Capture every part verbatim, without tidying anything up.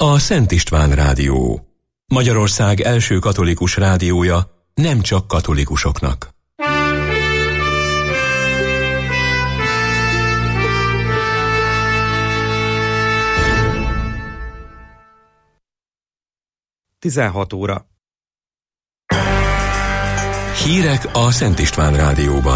a Szent István Rádió. Magyarország első katolikus rádiója, nem csak katolikusoknak. tizenhat óra. Hírek a Szent István Rádióban.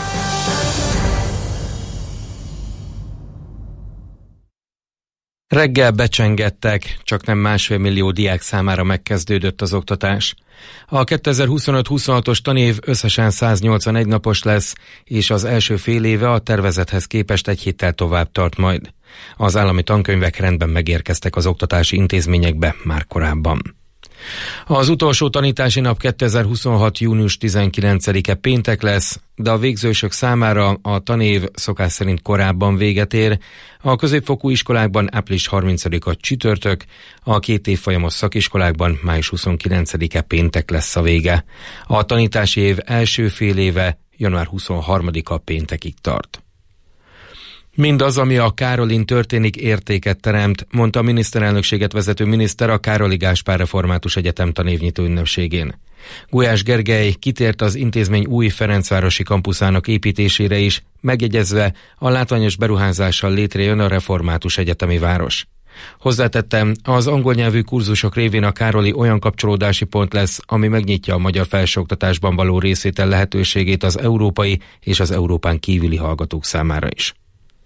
Reggel becsengettek, csak nem másfél millió diák számára megkezdődött az oktatás. A kétezer-huszonöt huszonhatos tanév összesen száznyolcvanegy napos lesz, és az első fél éve a tervezethez képest egy héttel tovább tart majd. Az állami tankönyvek rendben megérkeztek az oktatási intézményekbe már korábban. Az utolsó tanítási nap kétezer-huszonhat június tizenkilencedike péntek lesz, de a végzősök számára a tanév szokás szerint korábban véget ér. A középfokú iskolákban április harmincadika csütörtök, a két évfolyamos szakiskolákban május huszonkilencedike péntek lesz a vége. A tanítási év első fél éve január huszonharmadika péntekig tart. Mindaz, ami a Károlin történik, értéket teremt, mondta a miniszterelnökséget vezető miniszter a Károli Gáspár Református Egyetem tanévnyitó ünnepségén. Gulyás Gergely kitért az intézmény új Ferencvárosi kampuszának építésére is, megjegyezve, a látványos beruházással létrejön a református egyetemi város. Hozzátettem, az angol nyelvű kurzusok révén a Károli olyan kapcsolódási pont lesz, ami megnyitja a magyar felsőoktatásban való részvétel lehetőségét az európai és az Európán kívüli hallgatók számára is.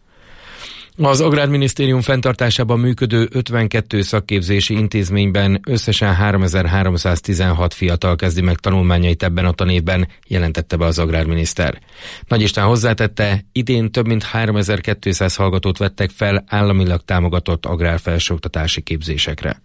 Az Agrárminisztérium fenntartásában működő ötvenkettő szakképzési intézményben összesen háromezer-háromszáztizenhat fiatal kezdi meg tanulmányait ebben a tanévben, jelentette be az agrárminiszter. Nagy István hozzátette, idén több mint háromezer-kétszáz hallgatót vettek fel államilag támogatott agrárfelsőoktatási képzésekre.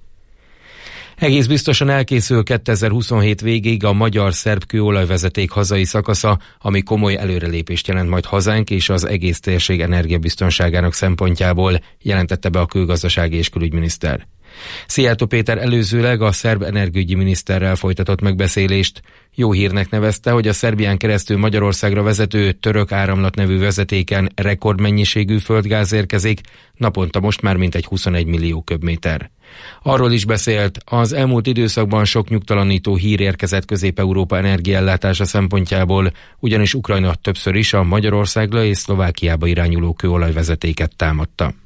Egész biztosan elkészül kétezer-huszonhét végéig a magyar-szerb kőolajvezeték hazai szakasza, ami komoly előrelépést jelent majd hazánk és az egész térség energiabiztonságának szempontjából, jelentette be a kőgazdasági és külügyminiszter. Szijjártó Péter előzőleg a szerb energiaügyi miniszterrel folytatott megbeszélést. Jó hírnek nevezte, hogy a Szerbián keresztül Magyarországra vezető Török Áramlat nevű vezetéken rekordmennyiségű földgáz érkezik, naponta most már mintegy huszonegy millió köbméter. Arról is beszélt, az elmúlt időszakban sok nyugtalanító hír érkezett Közép-Európa energiaellátása szempontjából, ugyanis Ukrajna többször is a Magyarországra és Szlovákiába irányuló kőolajvezetéket támadta.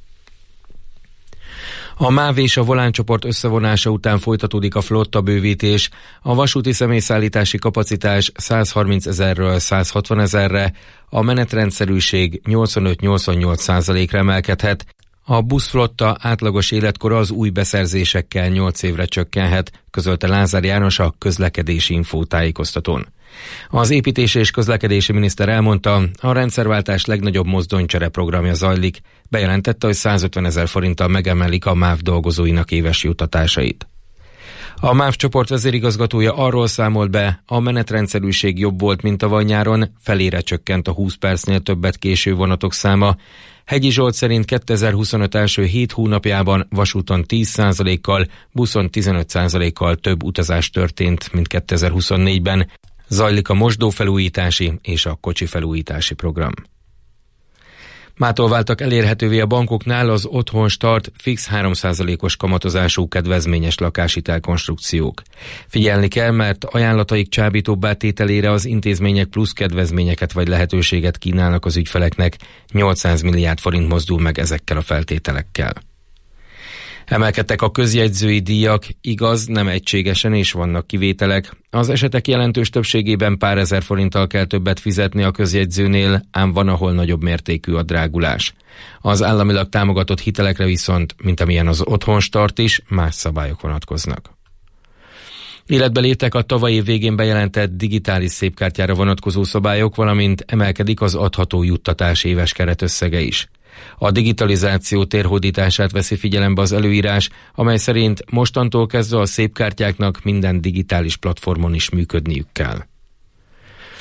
A MÁV és a Volán csoport összevonása után folytatódik a flotta bővítés. A vasúti személyszállítási kapacitás százharmincezerről százhatvanezerre, a menetrendszerűség nyolcvanöt-nyolcvannyolc százalékra emelkedhet, a buszflotta átlagos életkora az új beszerzésekkel nyolc évre csökkenhet, közölte Lázár János a közlekedési infó tájékoztatón. Az építési és közlekedési miniszter elmondta, a rendszerváltás legnagyobb mozdonycsere programja zajlik, bejelentette, hogy százötvenezer forinttal megemelik a MÁV dolgozóinak éves juttatásait. A MÁV csoport vezérigazgatója arról számolt be, a menetrendszerűség jobb volt, mint tavaly nyáron, felére csökkent a húsz percnél többet késő vonatok száma. Hegyi Zsolt szerint kétezer-huszonöt első hét hónapjában vasúton tíz százalékkal, buszon tizenöt százalékkal több utazás történt, mint kétezer-huszonnégyben. Zajlik a mosdófelújítási és a kocsifelújítási program. Mától váltak elérhetővé a bankoknál az Otthon Start fix három százalékos kamatozású kedvezményes lakáshitelkonstrukciók. Figyelni kell, mert ajánlataik csábítóbbá tételére az intézmények plusz kedvezményeket vagy lehetőséget kínálnak az ügyfeleknek, nyolcszáz milliárd forint mozdul meg ezekkel a feltételekkel. Emelkedtek a közjegyzői díjak, igaz, nem egységesen és vannak kivételek. Az esetek jelentős többségében pár ezer forinttal kell többet fizetni a közjegyzőnél, ám van, ahol nagyobb mértékű a drágulás. Az államilag támogatott hitelekre viszont, mint amilyen az Otthon Start is, más szabályok vonatkoznak. Életbe léptek a tavalyi év végén bejelentett digitális szépkártyára vonatkozó szabályok, valamint emelkedik az adható juttatás éves keretösszege is. A digitalizáció térhódítását veszi figyelembe az előírás, amely szerint mostantól kezdve a szépkártyáknak minden digitális platformon is működniük kell.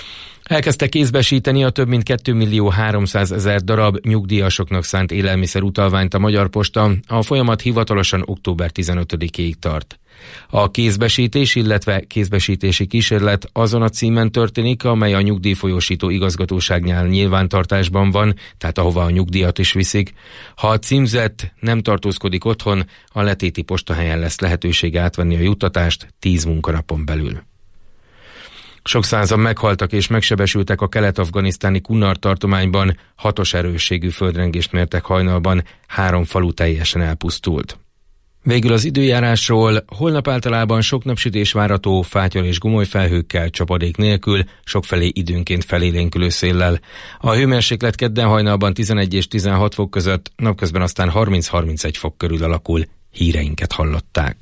Elkezdte kézbesíteni a több mint két millió háromszázezer darab nyugdíjasoknak szánt élelmiszer utalványt a Magyar Posta. A folyamat hivatalosan október tizenötödikéig tart. A kézbesítés, illetve kézbesítési kísérlet azon a címen történik, amely a nyugdíjfolyósító igazgatóságnál nyilvántartásban van, tehát ahova a nyugdíjat is viszik. Ha a címzett nem tartózkodik otthon, a letéti postahelyen lesz lehetőség átvenni a juttatást tíz munkanapon belül. Sok százan meghaltak és megsebesültek a kelet-afganisztáni Kunar tartományban, hatos erősségű földrengést mértek hajnalban, három falu teljesen elpusztult. Végül az időjárásról: holnap általában sok napsütés várható, fátyol és gomoly felhőkkel, csapadék nélkül, sokfelé időnként felélénkülő széllel. A hőmérséklet kedden hajnalban tizenegy és tizenhat fok között, napközben aztán harminc-harmincegy fok körül alakul. Híreinket hallották.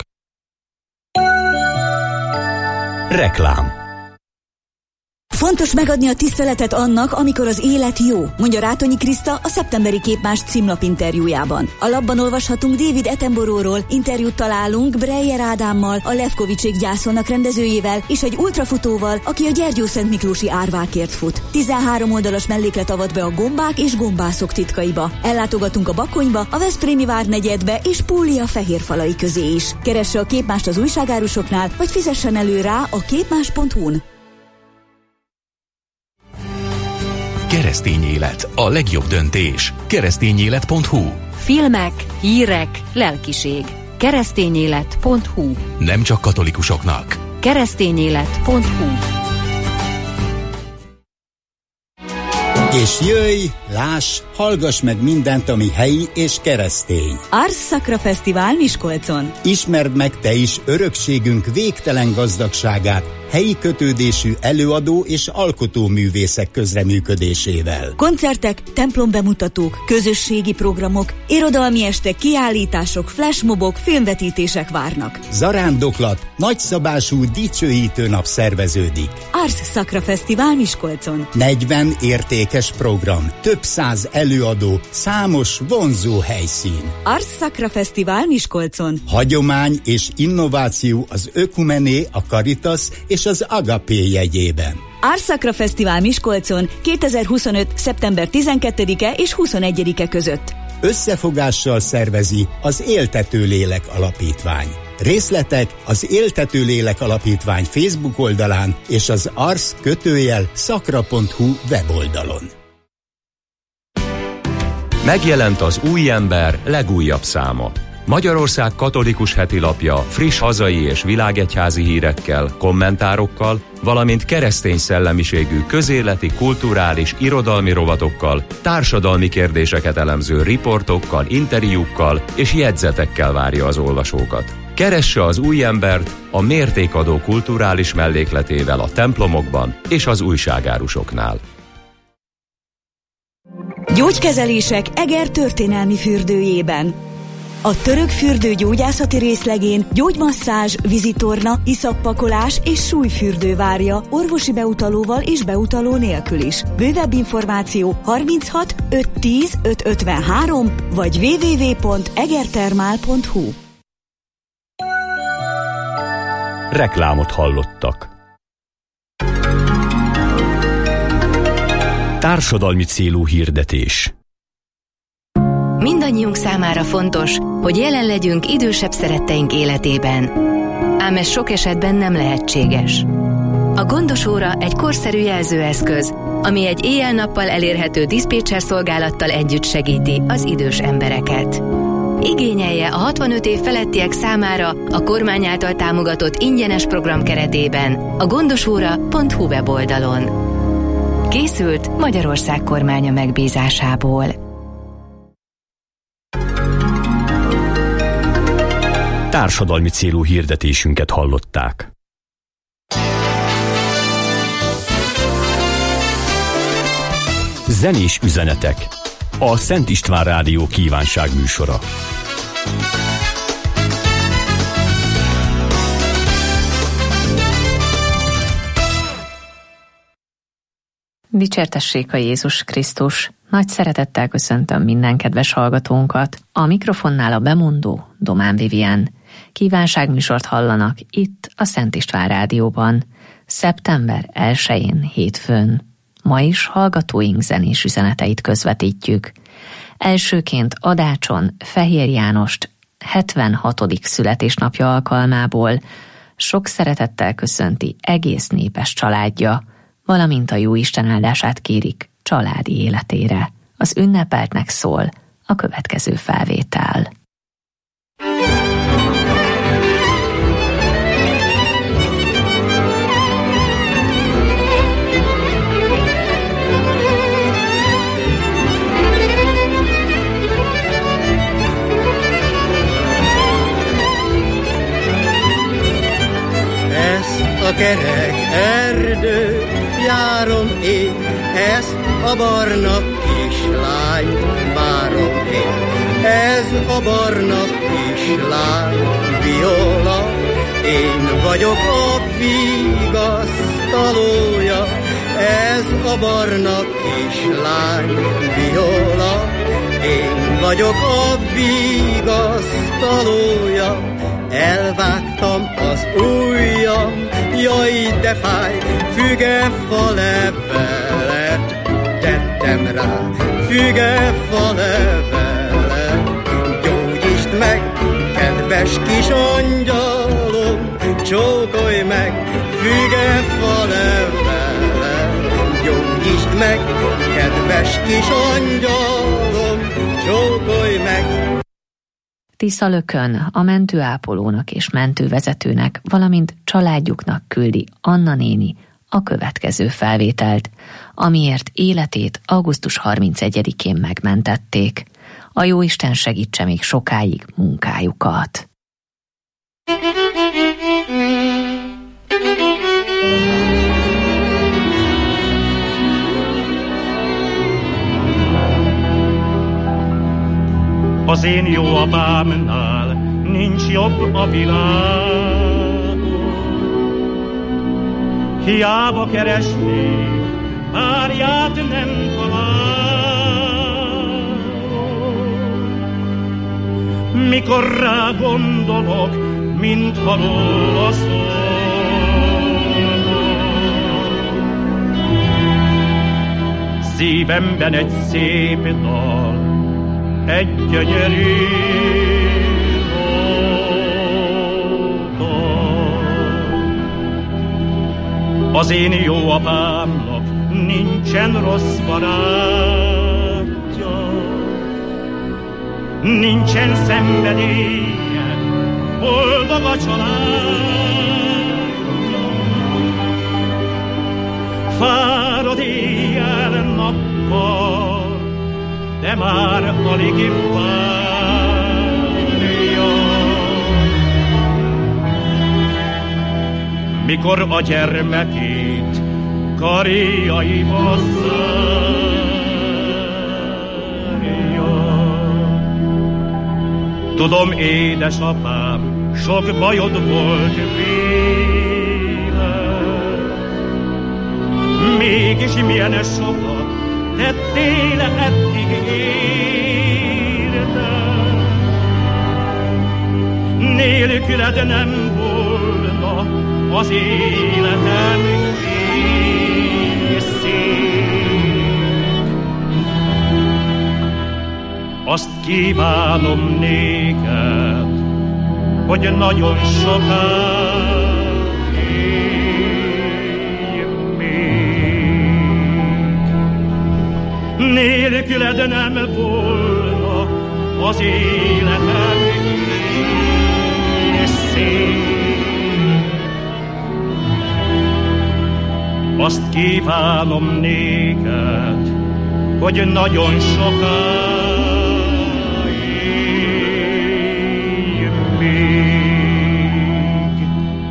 Reklám. Fontos megadni a tiszteletet annak, amikor az élet jó, mondja Rátonyi Kriszta a szeptemberi Képmás címlap interjújában. A lapban olvashatunk David Attenborough-ról, interjút találunk Breyer Ádámmal, a Levkovicsék gyászolnak rendezőjével, és egy ultrafutóval, aki a Gyergyószent Miklósi árvákért fut. tizenhárom oldalas melléklet avat be a gombák és gombászok titkaiba. Ellátogatunk a Bakonyba, a Veszprémi várnegyedbe és Púlia fehérfalai közé is. Keresse a Képmást az újságárusoknál, vagy fizessen elő rá a képmás pont hu-n. Keresztény élet, a legjobb döntés. keresztényélet pont hu. Filmek, hírek, lelkiség. keresztényélet pont hu. Nem csak katolikusoknak. keresztényélet pont hu. És jöjj, láss, hallgass meg mindent, ami helyi és keresztény. Ars Sacra Fesztivál Miskolcon. Ismerd meg te is örökségünk végtelen gazdagságát, helyi kötődésű előadó és alkotóművészek közreműködésével. Koncertek, templombemutatók, közösségi programok, irodalmi estek, kiállítások, flashmobok, filmvetítések várnak. Zarándoklat, nagyszabású dicsőítő nap szerveződik. Ars Sacra Fesztivál Miskolcon. negyven értékes program, több száz előadó, számos vonzó helyszín. Ars Sacra Fesztivál Miskolcon. Hagyomány és innováció az Ökumené, a Caritas és az Agapé jegyében. Ars Sacra Fesztivál Miskolcon kétezer-huszonöt. szeptember tizenkettedike és huszonegyedike között. Összefogással szervezi az Éltető Lélek Alapítvány. Részletek az Éltető Lélek Alapítvány Facebook oldalán és az ars kötőjel szakra pont hu weboldalon. Megjelent az Új Ember legújabb száma. Magyarország katolikus hetilapja friss hazai és világegyházi hírekkel, kommentárokkal, valamint keresztény szellemiségű közéleti, kulturális, irodalmi rovatokkal, társadalmi kérdéseket elemző riportokkal, interjúkkal és jegyzetekkel várja az olvasókat. Keresse az Új Embert a mértékadó kulturális mellékletével a templomokban és az újságárusoknál. Gyógykezelések Eger történelmi fürdőjében. A török fürdő gyógyászati részlegén gyógymasszázs, vizitorna, iszappakolás és súlyfürdő várja orvosi beutalóval és beutaló nélkül is. Bővebb információ harminchat ötszáz tíz ötszázötvenhárom vagy double-u double-u double-u pont egertermál pont hu. Reklámot hallottak. Társadalmi célú hirdetés. Mindannyiunk számára fontos, hogy jelen legyünk idősebb szeretteink életében. Ám ez sok esetben nem lehetséges. A Gondos Óra egy korszerű jelzőeszköz, ami egy éjjel-nappal elérhető diszpécser szolgálattal együtt segíti az idős embereket. Igényelje a hatvanöt év felettiek számára a kormány által támogatott ingyenes program keretében a gondosóra pont hu weboldalon. Készült Magyarország kormánya megbízásából. Társadalmi célú hirdetésünket hallották. Zenés üzenetek. A Szent István Rádió kívánság műsora. Dicsértessék a Jézus Krisztus! Nagy szeretettel köszöntöm minden kedves hallgatónkat. A mikrofonnál a bemondó Domán Vivien. Kívánságműsort hallanak itt a Szent István Rádióban. szeptember elsején hétfőn. Ma is hallgatóink zenés üzeneteit közvetítjük. Elsőként Adácson Fehér Jánost hetvenhatodik születésnapja alkalmából sok szeretettel köszönti egész népes családja, valamint a jóisten áldását kérik családi életére. Az ünnepeltnek szól a következő felvétel. A kerek erdő, járom én, ezt a barna kislány, várom én. Ez a barna kislány, Viola, én vagyok a vigasztalója. Ez a barna kislány, Viola, én vagyok a vigasztalója. Elvágtam az ujjam, jaj de fáj, fügefa levelet tettem rá, fügefa levelet. Gyógyítsd meg, kedves kis angyalom, csókolj meg, fügefa levelet. Gyógyítsd meg, kedves kis angyalom, csókolj meg. Tiszalökön a mentőápolónak és mentővezetőnek, valamint családjuknak küldi Anna néni a következő felvételt, amiért életét augusztus harmincegyedikén megmentették. A jóisten segítse még sokáig munkájukat. Az én jó apámnál nincs jobb a világon. Hiába keresni, párját nem találom. Mikor rá gondolok, mint halol a szó. Szívemben egy szép dal, egy gyönyörű nóta. Az én jó apámnak nincsen rossz barátja, nincsen szenvedélye, boldog a családja. Fárad éjjel-nappal, de már alig várja. Mikor a gyermekét karjaiba zárja. Tudom, édesapám, sok bajod volt véle, mégis milyen sokat tettél eddig érte. Nélküled nem volna az életem készség. Azt kívánom néked, hogy nagyon sokáig élj még. Nélküled nem volna az életem készség. Azt kívánom néked, hogy nagyon sokáig élj még.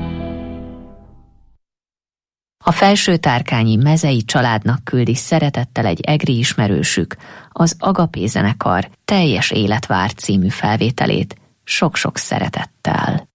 A Felsőtárkányi Mezei családnak küldi szeretettel egy egri ismerősük az Agapé zenekar Teljes életvár című felvételét sok-sok szeretettel.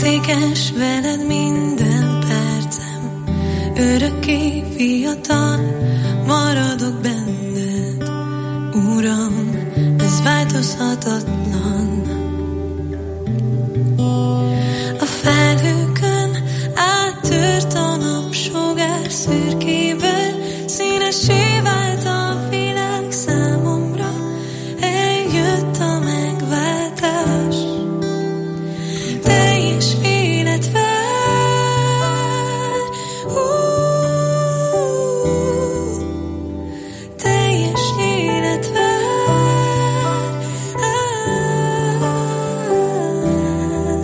értékes veled minden percem, örökké fiatal maradok benned, Uram, ez változhatatlan. A felhőkön áttört a napsugár szürkéből, színessé vált a világ számomra, eljött a megváltás. Teljes élet vár, uh, teljes élet vár, ah.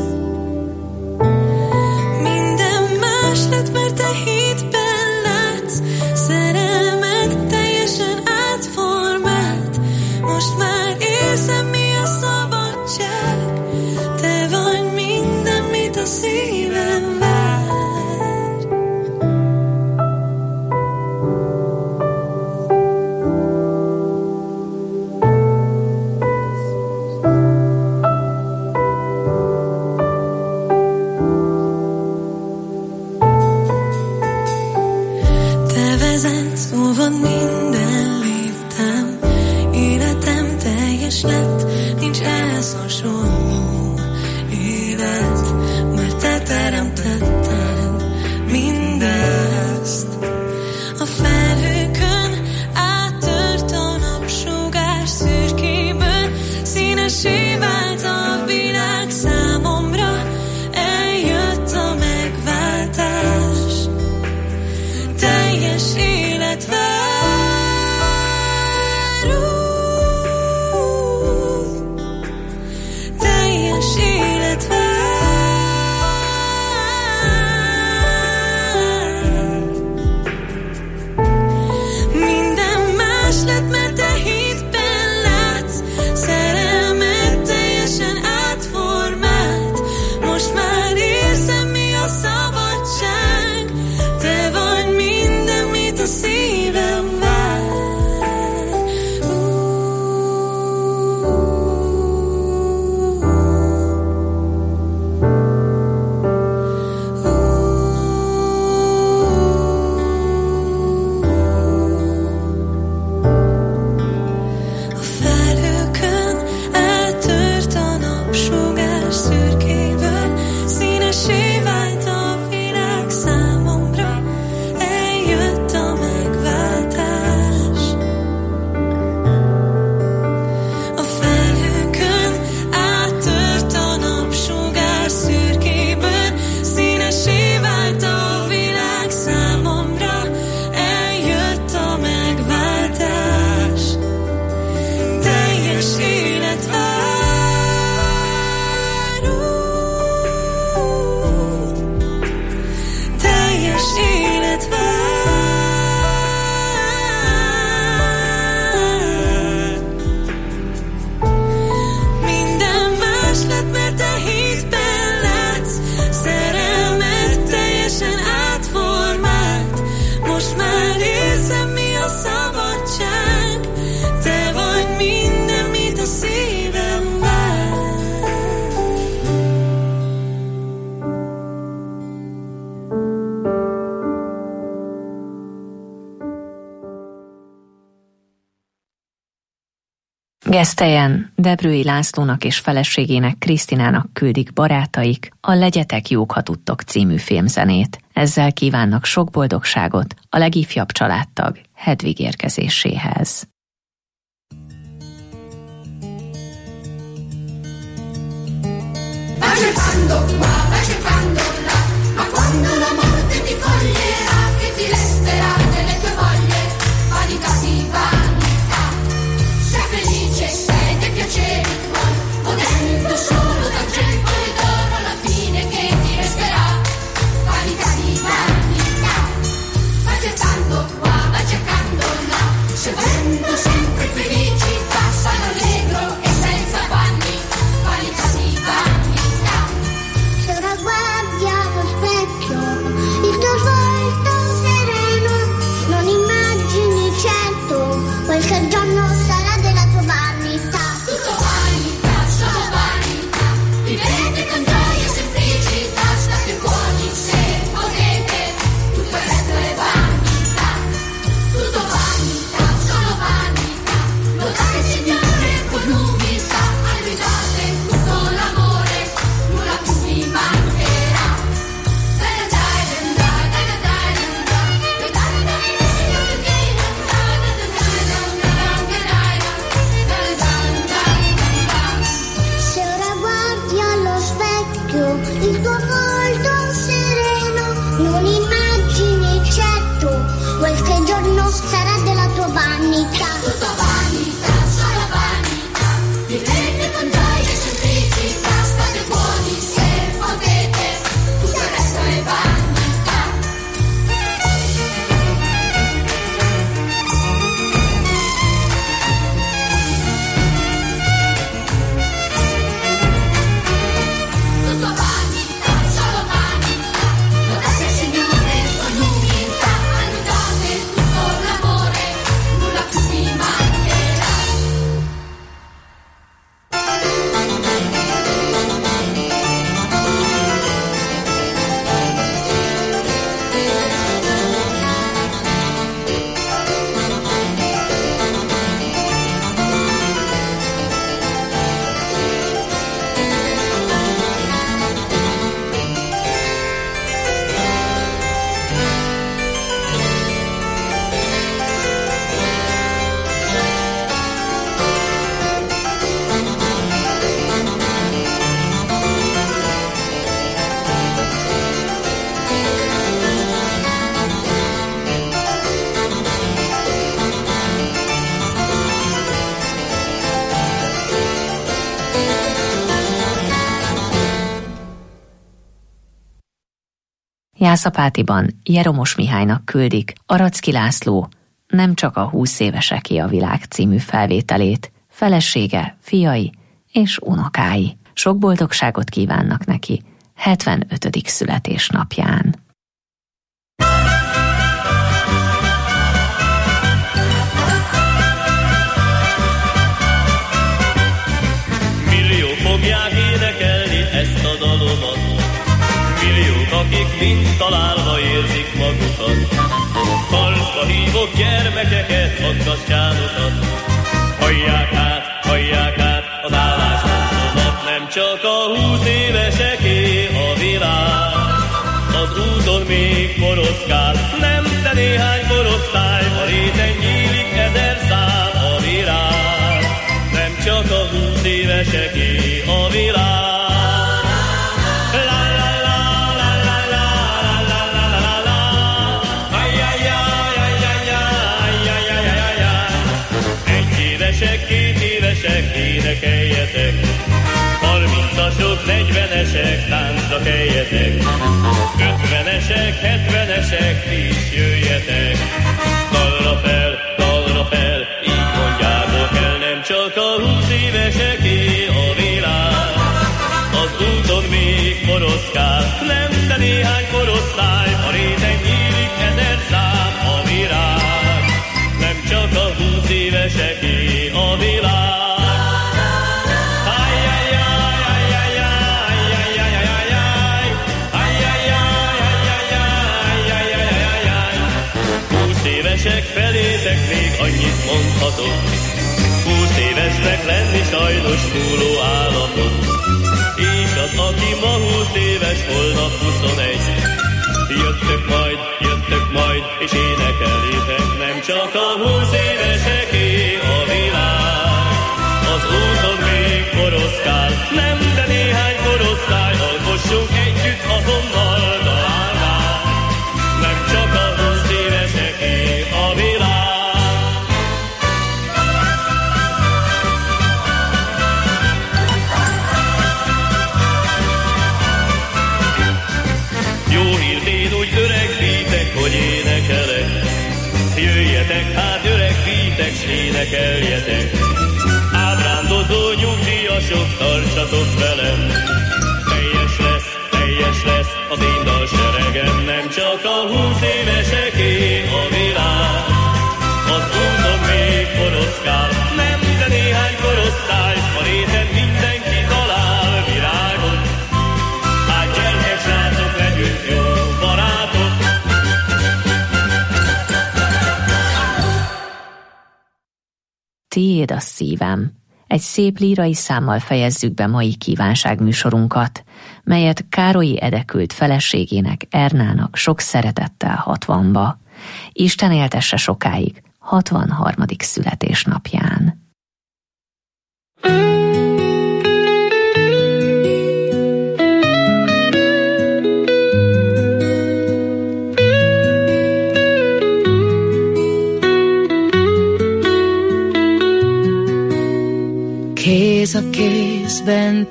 Minden más lett, mert te hitben látsz, szerelmed teljesen átformált. Most már érzem, mi a szabadság, te vagy minden, mit a szívem vár. Te vezetsz, óvad minden léptem, életem teljes lett, nincs ehhez hasonló élet, mert te teremtetted mindezt. A felhőkön áttört a napsugár szürkéből, színessé vált a világ számomra, eljött a megváltás. Teljes élet vár, uh, teljes élet vár. Minden más lett, mert te hitben látsz, szerelmed teljesen átformált. Most már érzem, mi a szabadság, te vagy minden, mit a szívem vár. A felhőkön áttört a napsugár szürkéből, színessé vált a világ számomra, eljött a megváltás. A felhőkön áttört a napsugár szürkéből, színessé vált a világ számomra, eljött a megváltás. Teljes élet vár, uh, teljes élet vár. Minden más lett, mert te hitben látsz, szerelmed teljesen átformált. Most már érzem, mi a szabadság, te vagy minden, mit a szívem vár. Gesztelyen Debrői Lászlónak és feleségének, Krisztinának küldik barátaik a Legyetek jók, ha tudtok című filmzenét. Ezzel kívánnak sok boldogságot a legifjabb családtag Hedvig érkezéséhez. Va cercando qua, va cercando là, ma quando la morte ti coglierà, che ti resterà delle tue voglie, vanità di vanità. Sei felice, sei dei piaceri tuoi, godendo solo d'argento e d'oro alla fine che ti resterà, vanità di vanità. Va cercando qua, va cercando là, seguendo sempre felicità, sano allegro e senza affanni, vanità di vanità. C'è una guerra occhio, il tuo volto sereno, non immagini certo, qualche giorno sarà della tua vanità. Tutta vanità, solo vanità, vivete con gioia e semplicità, state buoni se potete, tutto il resto è vanità. Jászapátiban Jeromos Mihálynak küldik Aracki László Nem csak a húsz éveseké a világ című felvételét, felesége, fiai és unokái. Sok boldogságot kívánnak neki hetvenötödik születésnapján. Milliók fogják énekelni ezt a dalomat, milliók, akik mind találva érzik magukat. Harcba hívok gyermekeket, aggastyánokat, hallják át, hallják át az álláspontomat. Nem csak a húsz éveseké a világ, az úton még koroszkál, nem de néhány korosztály, a réten nyílik ezer szám a virág. Nem csak a húsz éveseké a világ. Két évesek, énekeljetek, harmincasok, negyvenesek, táncra keljetek, ötvenesek, hetvenesek, ti is jöjjetek. Dalra fel, dalra fel, így mondjátok el, nem csak a húsz éveseké a világ. Az úton még koroszkál, nem de néhány korosztály, a réten nyílik ezer szám a virág. Nem csak a húsz éveseké a világ. Húsz évesek felétek még annyit mondhatok, húsz évesnek lenni sajnos túló állapot. És az, aki ma húsz éves, holnap huszonegy, jöttök majd, jöttök majd, és énekeljétek, nem csak a húsz éveseké a világ. Az úton még koroszkál, nem de néhány korosztály, alkossunk együtt azonnal dalálnál. Nem csak a húsz éveseké a világ. Jó hírt én úgy öregvítek, hogy énekelek. Jöjjetek hát öregvítek, s énekeljetek. Ábrándozó nyugdíjasok, tartsatok velem. Teljes lesz, teljes lesz az én dalseregem. Nem csak a húsz éveseké a világ. Az úton még koroszkál, nem de néhány korosztály, a réten mindenki talál virágot. Hát gyermek srácok, legyünk jó barátok. Tiéd a szívem. Egy szép lírai számmal fejezzük be mai kívánságműsorunkat, melyet Károlyi Ede küld feleségének, Ernának sok szeretettel hatvanba. Isten éltesse sokáig, hatvanharmadik születésnapján.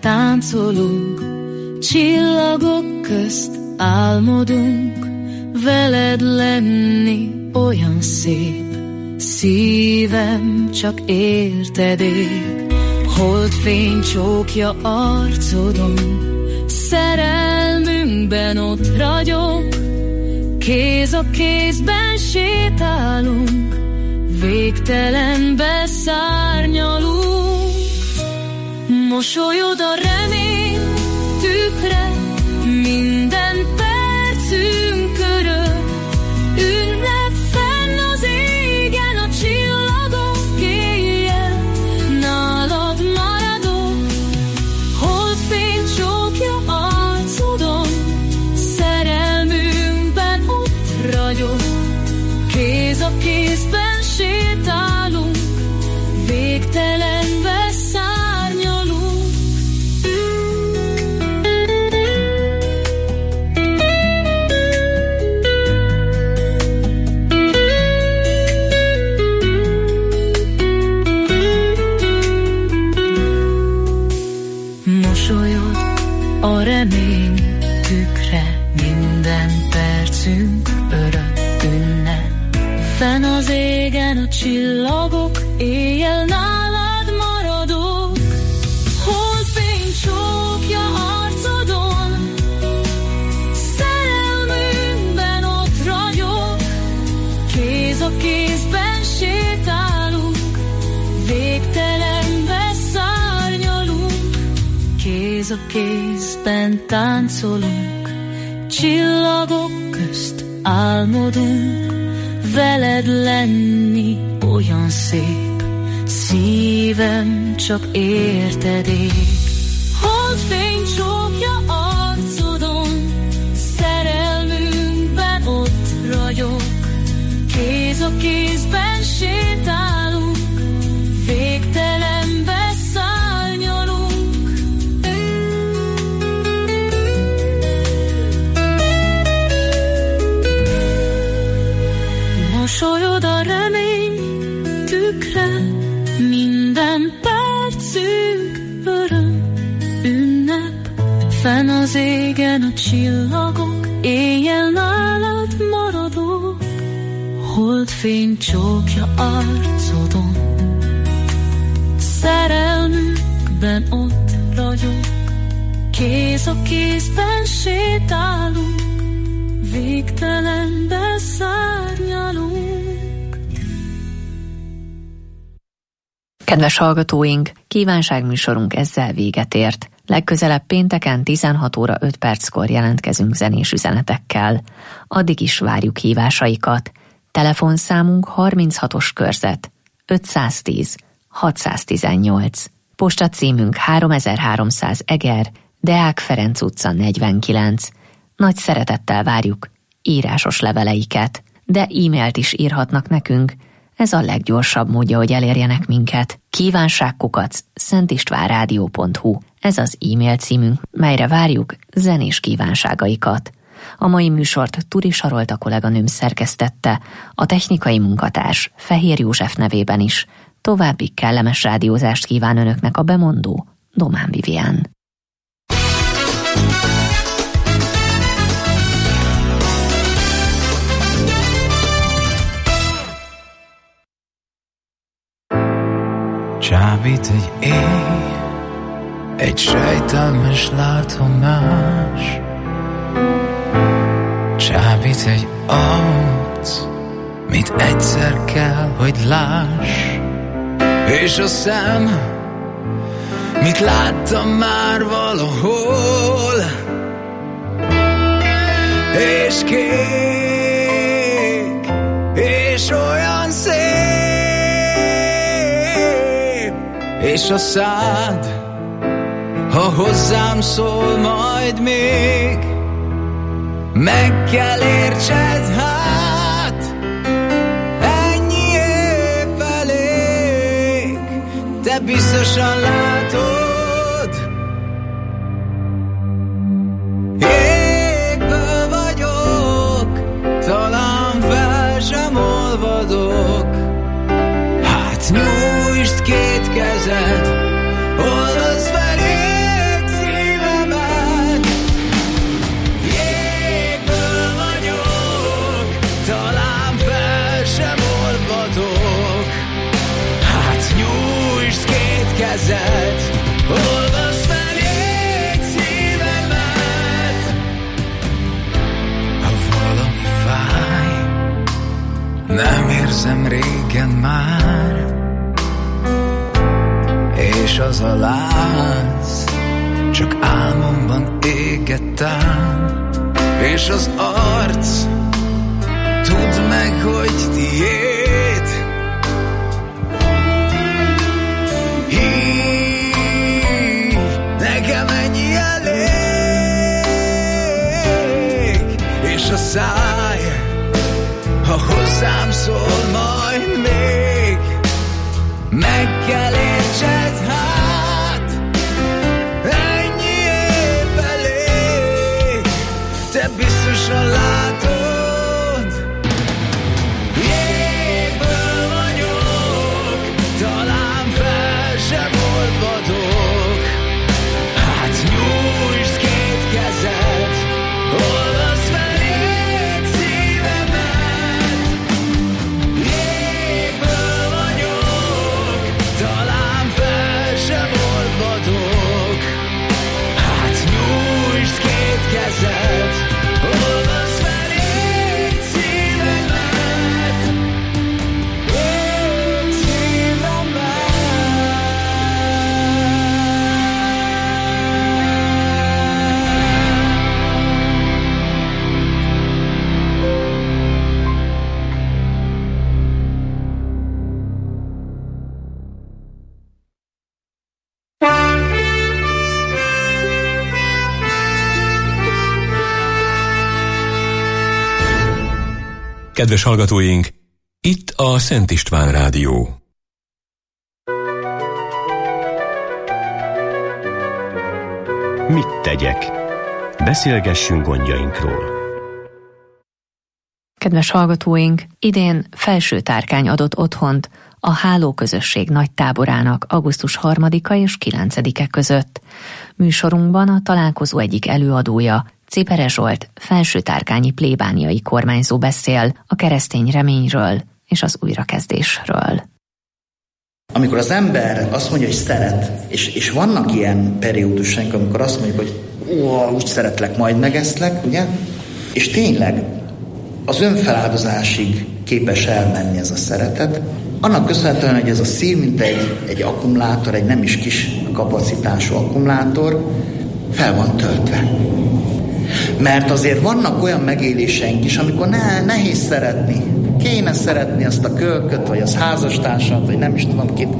táncolunk, csillagok közt álmodunk, veled lenni olyan szép, szívem csak érted ég. Holdfény csókja arcodon, szerelmünkben ott ragyog, kéz a kézben sétálunk, végtelenbe szárnyalunk. Mosolyod a remény tükre, minden percünk örök, ünnep fenn az égen a csillagok éjjel, nálad maradok, holdfény csókja arcodon, szerelmünkben ott ragyog, kéz a kézben sétálunk, végtelenbe szárnyalunk. Mosolyod a remény tükre, minden percünk örök ünnep. Fenn az égen a csillagok, éjjel nálad maradok, holdfény csókja arcodon, szerelmünkben ott ragyog, kéz a kézben sétálunk, végtelenbe szárnyalunk, kéz a kézben táncolunk, csillagok közt álmodunk, veled lenni olyan szép, szívem csak érted ég. Holdfény csókja arcodon, szerelmünkben ott ragyog, kéz a kézben sétálunk, végtelenbe szárnyalunk. Mosolyod a remény tükre, minden percünk öröm, ünnep, fenn az égen a csillagok, éjjel nálad maradok, holdfény csókja arcodon, szerelmünkben ott ragyog, kéz a kézben sétálunk, végtelenbe szárnyalunk. Kedves hallgatóink, kívánságműsorunk ezzel véget ért. Legközelebb pénteken tizenhat óra öt perckor jelentkezünk zenés üzenetekkel. Addig is várjuk hívásaikat. Telefonszámunk harminchatos körzet ötszáztíz hatszáztizennyolc. Postacímünk háromezer-háromszáz Eger, Deák Ferenc utca negyvenkilenc. Nagy szeretettel várjuk írásos leveleiket, de e-mailt is írhatnak nekünk. Ez a leggyorsabb módja, hogy elérjenek minket. Kívánságkukac szentistvánrádió pont hu. Ez az e-mail címünk, melyre várjuk zenés kívánságaikat. A mai műsort Turi Sarolta kolléganőm szerkesztette, a technikai munkatárs Fehér József nevében is. További kellemes rádiózást kíván önöknek a bemondó Domán Vivian. Csábít egy éj, egy sejtelmes látomás. Csábít egy arc, mit egyszer kell, hogy láss. És a szem, mit láttam már valahol. És kék, és olyan szép. És a szád, ha hozzám szól majd még, meg kell értsed, hát ennyi épp elég. Te biztosan látod, égből vagyok, talán fel sem olvadok. Hát nyújtsd két kezed, oldozd fel érzem régen már, és az a láz csak álmomban égett ám, és az arc tudd meg, hogy tiéd. Hív, nekem ennyi elég, és a száj, ha hozzám szól majd még, meg kell értsed, hát ennyi épp elég. Te biztosan látod, jégből vagyok, talán fel sem olvadok. Hát nyújtsd két kezed, olvasd fel én szívemet. Jégből vagyok, talán fel sem olvadok. Hát nyújtsd két kezed, olvasd fel én szívemet. Én szívemet. Kedves hallgatóink, itt a Szent István Rádió. Mit tegyek? Beszélgessünk gondjainkról. Kedves hallgatóink, idén Felső Tárkány adott otthont a Hálóközösség nagy táborának augusztus harmadika és kilencedike között. Műsorunkban a találkozó egyik előadója, Cipere Zsolt, felsőtárkányi plébániai kormányzó beszél a keresztény reményről és az újrakezdésről. Amikor az ember azt mondja, hogy szeret, és, és vannak ilyen periódusaink, amikor azt mondjuk, hogy ó, úgy szeretlek, majd megeszlek, ugye? És tényleg az önfeláldozásig képes elmenni ez a szeretet, annak köszönhetően, hogy ez a szív, mint egy, egy akkumulátor, egy nem is kis kapacitású akkumulátor, fel van töltve. Mert azért vannak olyan megéléseink is, amikor ne, nehéz szeretni. Kéne szeretni azt a kölköt, vagy az házastársat, vagy nem is tudom kit,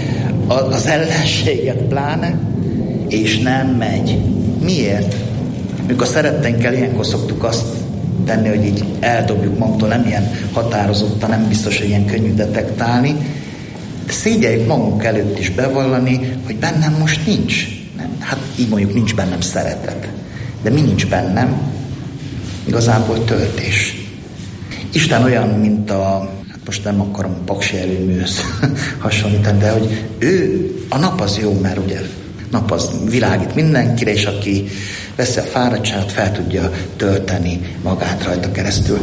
az ellenséget pláne, és nem megy. Miért? Mikor szerettenkkel ilyenkor szoktuk azt tenni, hogy így eldobjuk magunktól, nem ilyen határozottan, nem biztos, hogy ilyen könnyű detektálni, de szégyeljük magunk előtt is bevallani, hogy bennem most nincs. Nem, hát így mondjuk nincs bennem szeretet. De mi nincs bennem? Igazából töltés. Isten olyan, mint a, hát most nem akarom paksi erőműhöz hasonlítani, de hogy ő, a nap az jó, mert ugye nap az világít mindenkire, és aki veszi a fáradtságot, fel tudja tölteni magát rajta keresztül.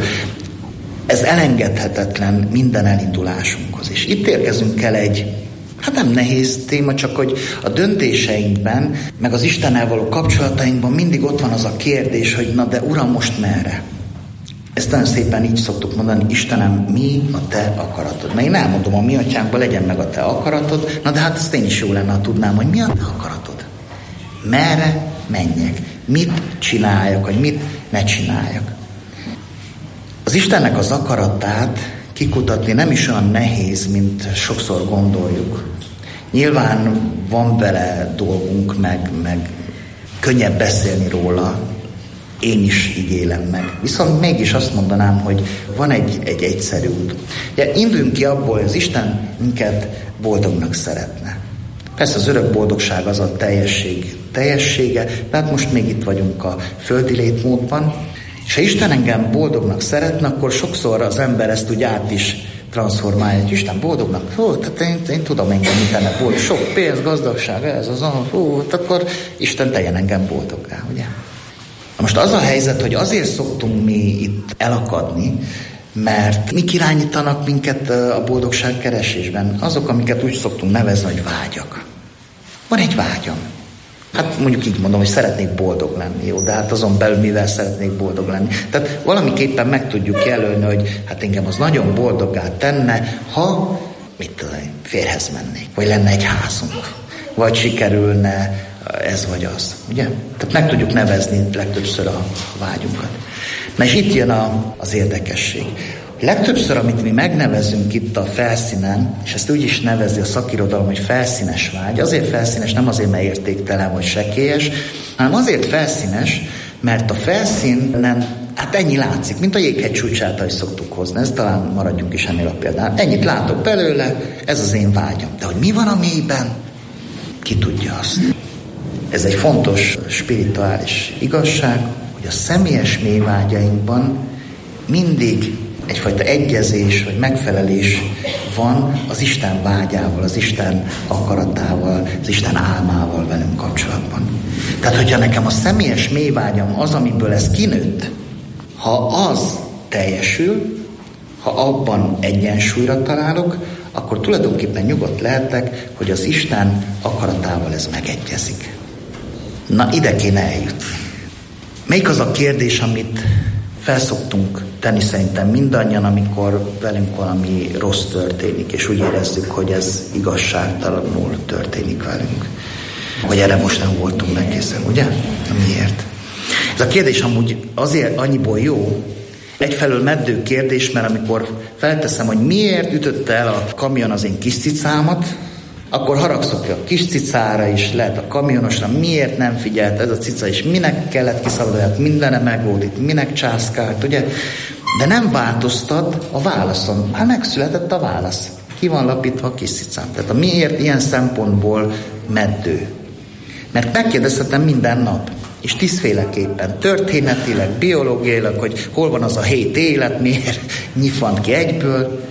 Ez elengedhetetlen minden elindulásunkhoz. És itt érkezünk el egy, hát nem nehéz téma, csak hogy a döntéseinkben, meg az Istennel való kapcsolatainkban mindig ott van az a kérdés, hogy na de Uram, most merre? Ezt nagyon szépen így szoktuk mondani, Istenem, mi a te akaratod? Mert én elmondom, a mi atyánkban legyen meg a te akaratod, na de hát ezt én is jó lenne, ha tudnám, hogy mi a te akaratod. Merre menjek? Mit csináljak, vagy mit ne csináljak? Az Istennek az akaratát kikutatni nem is olyan nehéz, mint sokszor gondoljuk. Nyilván van vele dolgunk, meg, meg könnyebb beszélni róla, én is így élem meg. Viszont mégis azt mondanám, hogy van egy, egy egyszerű út. Ugye, induljunk ki abból, hogy az Isten minket boldognak szeretne. Persze az örök boldogság az a teljesség teljessége, de hát most még itt vagyunk a földi létmódban. És ha Isten engem boldognak szeretne, akkor sokszor az ember ezt úgy át is transformálja, hogy Isten boldognak, hú, tehát én, én tudom engem mindennek boldog, sok pénz, gazdagság, ez az, hú, akkor Isten tegyen engem boldoggá, ugye? Most az a helyzet, hogy azért szoktunk mi itt elakadni, mert mik irányítanak minket a boldogság keresésben? Azok, amiket úgy szoktunk nevezni, hogy vágyak. Van egy vágyam. Hát mondjuk így mondom, hogy szeretnék boldog lenni, jó, de hát azon belül mivel szeretnék boldog lenni. Tehát valamiképpen meg tudjuk jelölni, hogy hát engem az nagyon boldoggá tenne, ha, mit tudom, férhez mennék, vagy lenne egy házunk, vagy sikerülne ez vagy az, ugye? Tehát meg tudjuk nevezni legtöbbször a vágyunkat. Na és itt jön a, az érdekesség. Legtöbbször, amit mi megnevezünk itt a felszínen, és ezt úgy is nevezi a szakirodalom, hogy felszínes vágy, azért felszínes, nem azért, mert értéktelen vagy sekélyes, hanem azért felszínes, mert a felszínen, hát ennyi látszik, mint a jéghegy csúcsát, ahogy szoktuk hozni, ez talán maradjunk is ennél a példán. Ennyit látok belőle, ez az én vágyam. De hogy mi van a mélyben, ki tudja azt. Ez egy fontos spirituális igazság, hogy a személyes mélyvágyainkban mindig egyfajta egyezés vagy megfelelés van az Isten vágyával, az Isten akaratával, az Isten álmával velünk kapcsolatban. Tehát, hogyha nekem a személyes mélyvágyam az, amiből ez kinőtt, ha az teljesül, ha abban egyensúlyra találok, akkor tulajdonképpen nyugodt lehetek, hogy az Isten akaratával ez megegyezik. Na, ide kéne eljutni. Melyik az a kérdés, amit felszoktunk tenni szerintem mindannyian, amikor velünk valami rossz történik, és úgy érezzük, hogy ez igazságtalanul történik velünk. Hogy erre most nem voltunk megkészen, ugye? Miért? Ez a kérdés amúgy azért annyiból jó, egyfelől meddő kérdés, mert amikor felteszem, hogy miért ütötte el a kamion az én kis cicámat, akkor haragszok a kis cicára is, lehet a kamionosra, miért nem figyelt ez a cica, és minek kellett kiszabadulni, mindene meg volt itt, minek császkált, ugye? De nem változtat a válaszon. Hát megszületett a válasz. Ki van lapítva a kis cicám. Tehát a miért ilyen szempontból meddő. Mert megkérdezhetem minden nap, és tízféleképpen, történetileg, biológiailag, hogy hol van az a hét élet, miért nyifant ki egyből.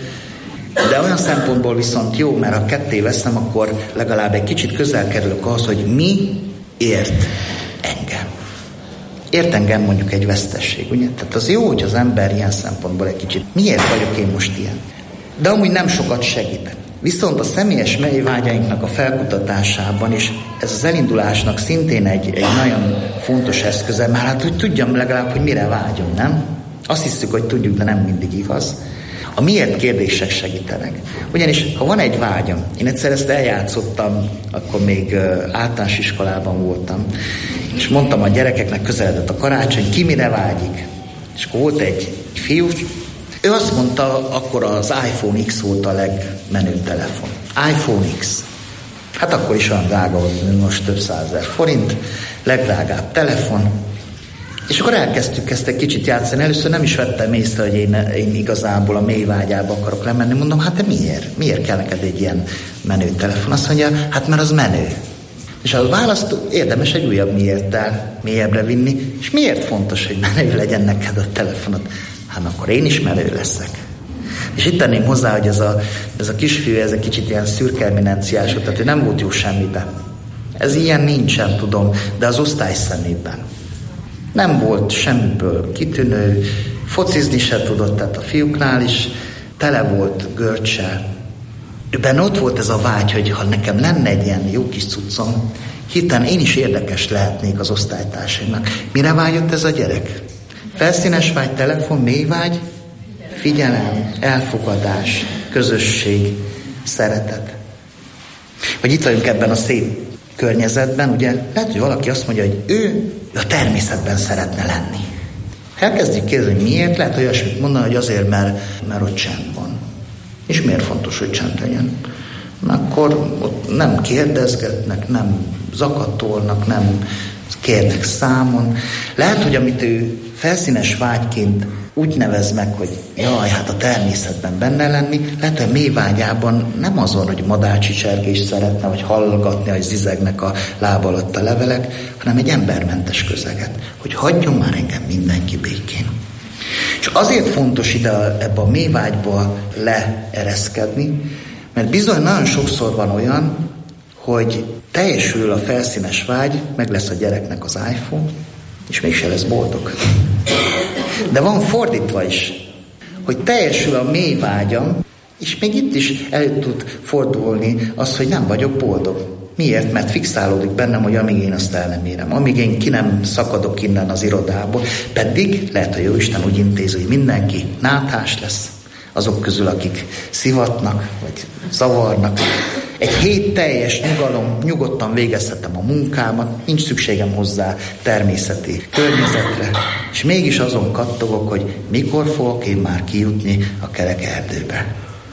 De olyan szempontból viszont jó, mert ha ketté veszem, akkor legalább egy kicsit közel kerülök ahhoz, hogy mi ért engem. Ért engem mondjuk egy vesztesség, ugye? Tehát az jó, hogy az ember ilyen szempontból egy kicsit, miért vagyok én most ilyen? De amúgy nem sokat segít. Viszont a személyes mélyvágyainknak a felkutatásában is ez az elindulásnak szintén egy, egy nagyon fontos eszköze, már hát hogy tudjam legalább, hogy mire vágyom, nem? Azt hiszük, hogy tudjuk, de nem mindig igaz. A miért kérdések segítenek. Ugyanis, ha van egy vágyam, én egyszer ezt eljátszottam, akkor még általános iskolában voltam, és mondtam a gyerekeknek, közeledett a karácsony, ki mire vágyik. És akkor volt egy fiú, ő azt mondta, akkor az iPhone X volt a legmenőbb telefon. iPhone X. Hát akkor is olyan drága volt, most több százezer forint, legdrágább telefon. És akkor elkezdtük ezt egy kicsit játszani. Először nem is vettem észre, hogy én, én igazából a mély vágyába akarok lemenni. Mondom, hát de miért? Miért kell neked egy ilyen menő telefon? Azt mondja, hát mert az menő. És a választ érdemes egy újabb miérttel mélyebbre vinni. És miért fontos, hogy menő legyen neked a telefonod? Hát akkor én is menő leszek. És itt tenném hozzá, hogy ez a, ez a kisfiú, ez egy kicsit ilyen szürke eminenciás, tehát ő nem volt jó semmiben. Ez ilyen nincsen, tudom, de az osztály szemében. Nem volt semmiből kitűnő, focizni se tudott, tehát a fiúknál is tele volt görcse. Őben ott volt ez a vágy, hogy ha nekem lenne egy ilyen jó kis cuccom, hirtelen én is érdekes lehetnék az osztálytársaimnak. Mire vágyott ez a gyerek? Felszínes vágy, telefon, mély vágy, figyelem, elfogadás, közösség, szeretet. Hogy itt vagyunk ebben a szép környezetben, ugye lehet, hogy valaki azt mondja, hogy ő a természetben szeretne lenni. Elkezdjük kérdezni, hogy miért, lehet olyasmit mondani, hogy azért, mert, mert ott csend van. És miért fontos, hogy csend legyen? Akkor ott nem kérdezgetnek, nem zakatolnak, nem kérnek számon. Lehet, hogy amit ő felszínes vágyként úgy nevez meg, hogy jaj, hát a természetben benne lenni, lehet, hogy mély vágyában nem azon, hogy madárcsicsergést szeretne, vagy hallgatni, hogy zizegnek a lába alatt a levelek, hanem egy embermentes közeget, hogy hagyjon már engem mindenki békén. És azért fontos ide ebbe a mély vágyba leereszkedni, mert bizony nagyon sokszor van olyan, hogy teljesül a felszínes vágy, meg lesz a gyereknek az iPhone, és mégse lesz boldog. De van fordítva is, hogy teljesül a mély vágyam, és még itt is el tud fordulni az, hogy nem vagyok boldog. Miért? Mert fixálódik bennem, hogy amíg én azt el nem érem, amíg én ki nem szakadok innen az irodából, pedig lehet, hogy Jóisten úgy intézi, hogy mindenki náthás lesz, azok közül, akik szivatnak, vagy zavarnak. Egy hét teljes nyugalom, nyugodtan végezhetem a munkámat, nincs szükségem hozzá természeti környezetre, és mégis azon kattogok, hogy mikor fogok én már kijutni a kerek erdőbe.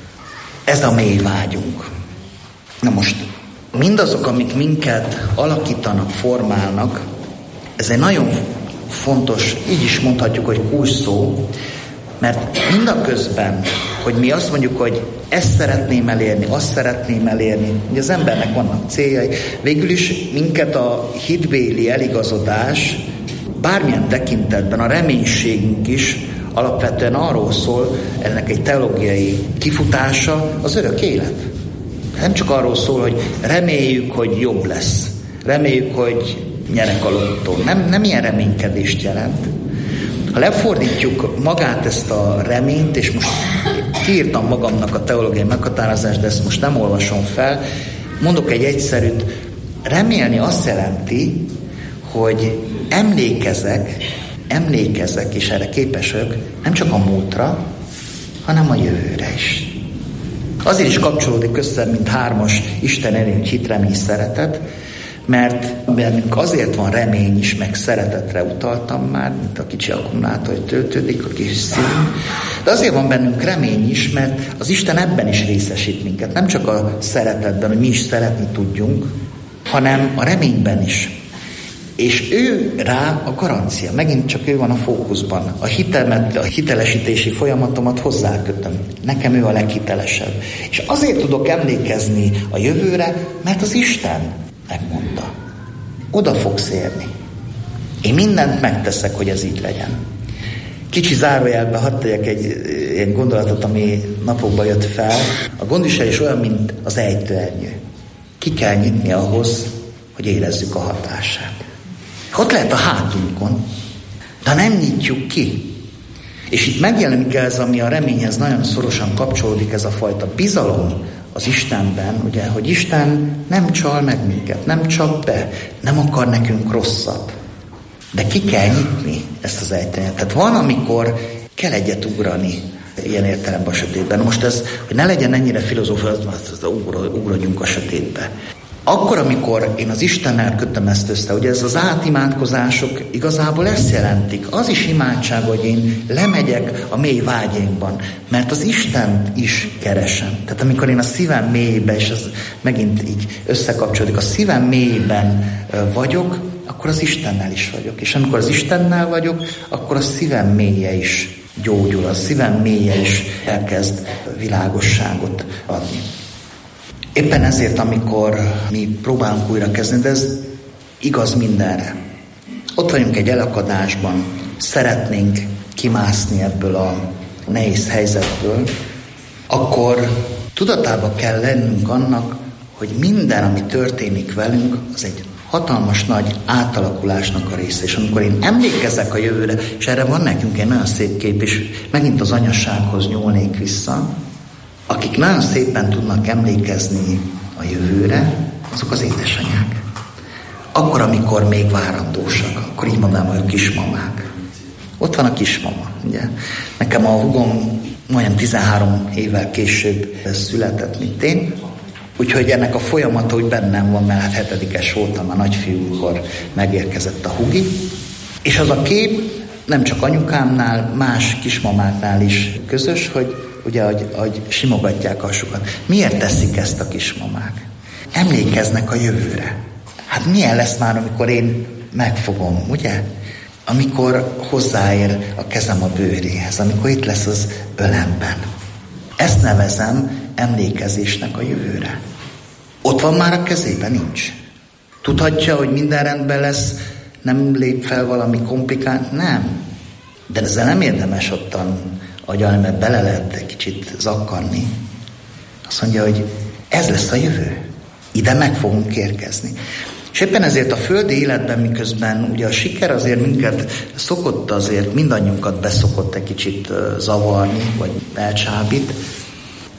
Ez a mély vágyunk. Na most, mindazok, amik minket alakítanak, formálnak, ez egy nagyon fontos, így is mondhatjuk, hogy kulcs szó, mert mindaközben, hogy mi azt mondjuk, hogy ezt szeretném elérni, azt szeretném elérni, hogy az embernek vannak céljai, végül is minket a hitbéli eligazodás bármilyen tekintetben, a reménységünk is alapvetően arról szól, ennek egy teológiai kifutása az örök élet. Nem csak arról szól, hogy reméljük, hogy jobb lesz, reméljük, hogy nyerek a lottó. Nem, nem ilyen reménykedést jelent. Ha lefordítjuk magát ezt a reményt, és most kiírtam magamnak a teológiai meghatározást, de ezt most nem olvasom fel, mondok egy egyszerűt, remélni azt jelenti, hogy emlékezek, emlékezek, és erre képes vagyok, nem csak a múltra, hanem a jövőre is. Azért is kapcsolódik össze, mint hármas Isten elénk hit, remény, szeretet, mert bennünk azért van remény is, meg szeretetre utaltam már, mint a kicsi akkumulátor, hogy töltődik, a kis szín. De azért van bennünk remény is, mert az Isten ebben is részesít minket. Nem csak a szeretetben, hogy mi is szeretni tudjunk, hanem a reményben is. És ő rá a garancia. Megint csak ő van a fókuszban. A hitelmet, a hitelesítési folyamatomat hozzákötöm. Nekem ő a leghitelesebb. És azért tudok emlékezni a jövőre, mert az Isten megmondta. Oda fogsz érni. Én mindent megteszek, hogy ez így legyen. Kicsi zárójelben hadd tegyek egy ilyen gondolatot, ami napokban jött fel. A gondviselés olyan, mint az ejtőernyő. Ki kell nyitni ahhoz, hogy érezzük a hatását. Ott lehet a hátunkon, de nem nyitjuk ki. És itt megjelenik ez, ami a reményhez nagyon szorosan kapcsolódik, ez a fajta bizalom az Istenben, ugye, hogy Isten nem csal meg minket, nem csap be, nem akar nekünk rosszat. De ki kell nyitni ezt az ejtőernyőt. Tehát van, amikor kell egyet ugrani ilyen értelemben a sötétben. Most ez, hogy ne legyen ennyire filozófiai, ugrodjunk a sötétbe. Akkor, amikor én az Istennel kötöm ezt össze, ugye ez az átimádkozások igazából ezt jelentik. Az is imádság, hogy én lemegyek a mély vágyaimban, mert az Istent is keresem. Tehát amikor én a szívem mélyében, és ez megint így összekapcsolódik, a szívem mélyében vagyok, akkor az Istennel is vagyok. És amikor az Istennel vagyok, akkor a szívem mélye is gyógyul, a szívem mélye is elkezd világosságot adni. Éppen ezért, amikor mi próbálunk újra kezdeni, de ez igaz mindenre. Ott vagyunk egy elakadásban, szeretnénk kimászni ebből a nehéz helyzetből, akkor tudatában kell lennünk annak, hogy minden, ami történik velünk, az egy hatalmas nagy átalakulásnak a része. És amikor én emlékezek a jövőre, és erre van nekünk egy nagyon szép kép, és megint az anyassághoz nyúlnék vissza, akik nagyon szépen tudnak emlékezni a jövőre, azok az édesanyák. Akkor, amikor még várandósak, akkor így mondanám, hogy a kismamák. Ott van a kismama, ugye? Nekem a húgom majdnem tizenhárom évvel később született, mint én, úgyhogy ennek a folyamata úgy bennem van, mert hát hetedikes voltam, a nagyfiúkor megérkezett a hugi, és az a kép nem csak anyukámnál, más kismamáknál is közös, hogy ugye, hogy, hogy simogatják a hasukat. Miért teszik ezt a kismamák? Emlékeznek a jövőre. Hát milyen lesz már, amikor én megfogom, ugye? Amikor hozzáér a kezem a bőréhez, amikor itt lesz az ölemben. Ezt nevezem emlékezésnek a jövőre. Ott van már a kezében, nincs. Tudhatja, hogy minden rendben lesz, nem lép fel valami komplikált? Nem. De ezzel nem érdemes ottan agyalni, mert bele lehet egy kicsit zakkanni. Azt mondja, hogy ez lesz a jövő. Ide meg fogunk érkezni. És éppen ezért a földi életben, miközben ugye a siker azért minket szokott azért, mindannyiunkat beszokott egy kicsit zavarni, vagy elcsábít,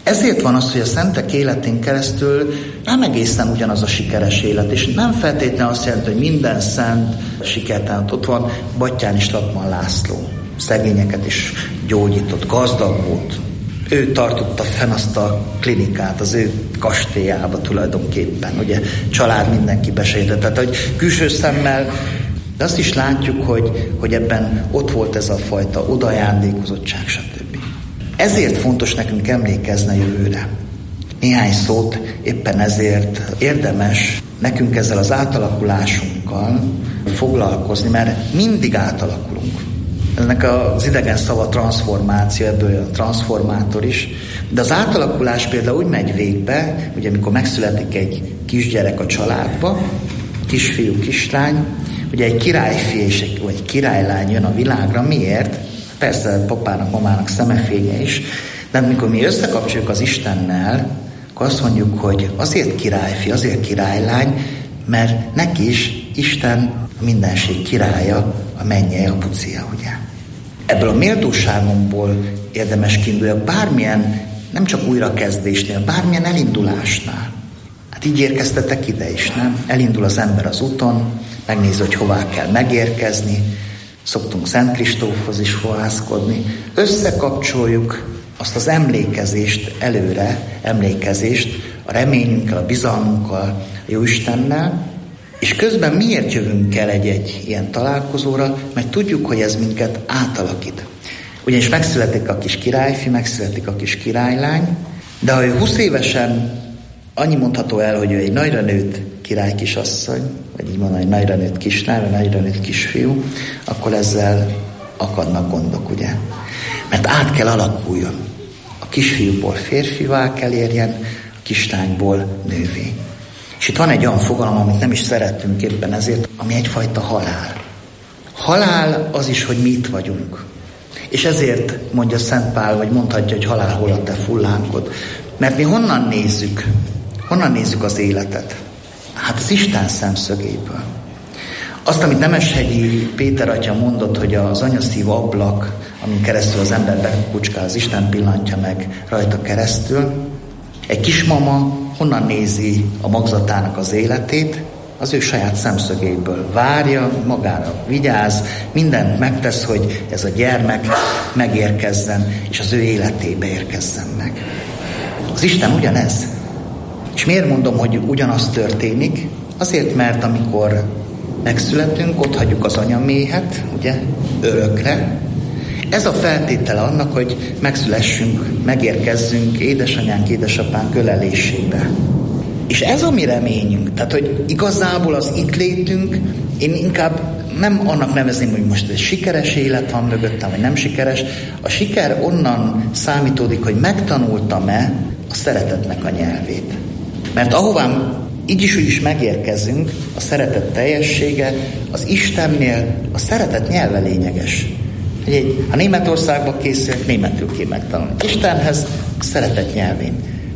Ezért van az, hogy a szentek életén keresztül nem egészen ugyanaz a sikeres élet, és nem feltétlenül azt jelenti, hogy minden szent sikertelen. Ott van Batthyány Statman László, szegényeket is gyógyított, gazdag volt. Ő tartotta fenn azt a klinikát az ő kastélyába tulajdonképpen, ugye család mindenki besegített. Tehát, hogy külső szemmel, de azt is látjuk, hogy, hogy ebben ott volt ez a fajta odaajándékozottság, stb. Ezért fontos nekünk emlékezni a jövőre. Néhány szót éppen ezért érdemes nekünk ezzel az átalakulásunkkal foglalkozni, mert mindig átalakulunk. Ennek az idegen szava transformáció, ebből a transformátor is. De az átalakulás például úgy megy végbe, ugye amikor megszületik egy kisgyerek a családba, kisfiú, kislány, ugye egy királyfi és egy, vagy egy királylány jön a világra. Miért? Persze papának, mamának szemefénye is, de amikor mi összekapcsoljuk az Istennel, akkor azt mondjuk, hogy azért királyfi, azért királylány, mert neki is Isten a mindenség királya, a mennyei apucia, ugye? Ebből a méltóságomból érdemes kiindulni, bármilyen, nem csak újrakezdésnél, bármilyen elindulásnál. Hát így érkeztetek ide is, nem? Elindul az ember az úton, megnézi, hogy hová kell megérkezni, szoktunk Szent Kristófhoz is fohászkodni, összekapcsoljuk azt az emlékezést előre, emlékezést a reményünkkel, a bizalmunkkal, a Jóistennel, és közben miért jövünk el egy-egy ilyen találkozóra? Mert tudjuk, hogy ez minket átalakít. Ugyanis megszületik a kis királyfi, megszületik a kis királylány, de ha ő húsz évesen annyi mondható el, hogy ő egy nagyra nőtt királykisasszony, vagy így mondani, hogy nagyra nőtt kislány, vagy nagyra nőtt kisfiú, akkor ezzel akadnak gondok, ugye? Mert át kell alakuljon. A kisfiúból férfivá kell érjen, a kislányból nővé. És itt van egy olyan fogalom, amit nem is szeretünk éppen ezért, ami egyfajta halál. Halál az is, hogy mi itt vagyunk. És ezért mondja Szent Pál, vagy mondhatja, hogy halál, hol a te fullánkod. Mert mi honnan nézzük? Honnan nézzük az életet? Hát az Isten szemszögéből. Azt, amit Nemeshegyi Péter atya mondott, hogy az anyaszív ablak, amin keresztül az ember bekukucskál, az Isten pillantja meg rajta keresztül. Egy kismama honnan nézi a magzatának az életét? Az ő saját szemszögéből. Várja, magára vigyáz, mindent megtesz, hogy ez a gyermek megérkezzen, és az ő életébe érkezzen meg. Az Isten ugyanez. És miért mondom, hogy ugyanaz történik? Azért, mert amikor megszületünk, ott hagyjuk az anyaméhet, ugye, örökre. Ez a feltétele annak, hogy megszülessünk, megérkezzünk édesanyánk, édesapánk ölelésébe. És ez a mi reményünk. Tehát, hogy igazából az itt létünk, én inkább nem annak nevezném, hogy most egy sikeres élet van mögöttem, vagy nem sikeres. A siker onnan számítódik, hogy megtanultam-e a szeretetnek a nyelvét. Mert ahová így is úgy is megérkezünk, a szeretet teljessége, az Istennél a szeretet nyelve lényeges. Egy, ha Németországban készülünk, németül kell megtanulni. Istenhez a szeretet nyelvén.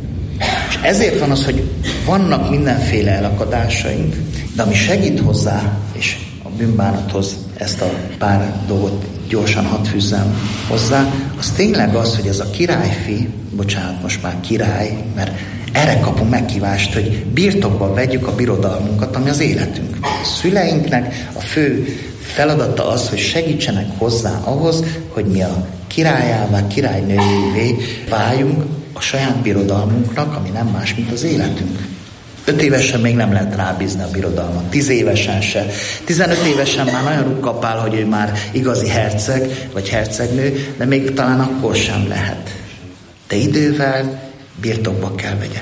És ezért van az, hogy vannak mindenféle elakadásaink, de ami segít hozzá, és a bűnbánathoz ezt a pár dolgot gyorsan hadd fűzzem hozzá, az tényleg az, hogy ez a királyfi, bocsánat, most már király, mert erre kapunk meghívást, hogy birtokba vegyük a birodalmunkat, ami az életünk. A szüleinknek a fő feladata az, hogy segítsenek hozzá ahhoz, hogy mi a királyává, királynőjévé váljunk a saját birodalmunknak, ami nem más, mint az életünk. Öt évesen még nem lehet rábízni a birodalmat, tíz évesen se. Tizenöt évesen már nagyon rukkapál, hogy ő már igazi herceg, vagy hercegnő, de még talán akkor sem lehet. De idővel birtokba kell vegye.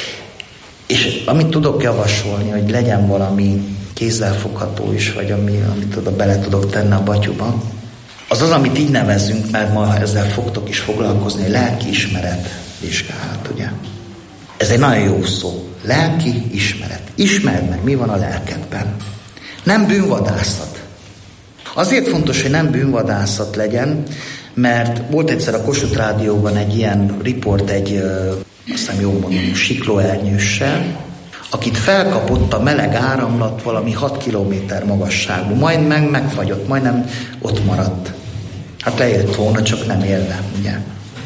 És amit tudok javasolni, hogy legyen valami kézzelfogható is, vagy ami, amit oda bele tudok tenni a batyuba, az az, amit így nevezünk, mert ma ezzel fogtok is foglalkozni, lelki ismeret vizsgálat, ugye? Ez egy nagyon jó szó. Lelki ismeret. Ismerd meg, mi van a lelkedben. Nem bűnvadászat. Azért fontos, hogy nem bűnvadászat legyen, mert volt egyszer a Kossuth Rádióban egy ilyen riport, egy, azt hiszem jól mondom, siklóernyőssel, akit felkapott a meleg áramlat valami hat kilométer magasságú. Majd meg megfagyott, majdnem ott maradt. Hát leért volna, csak nem érde, ugye?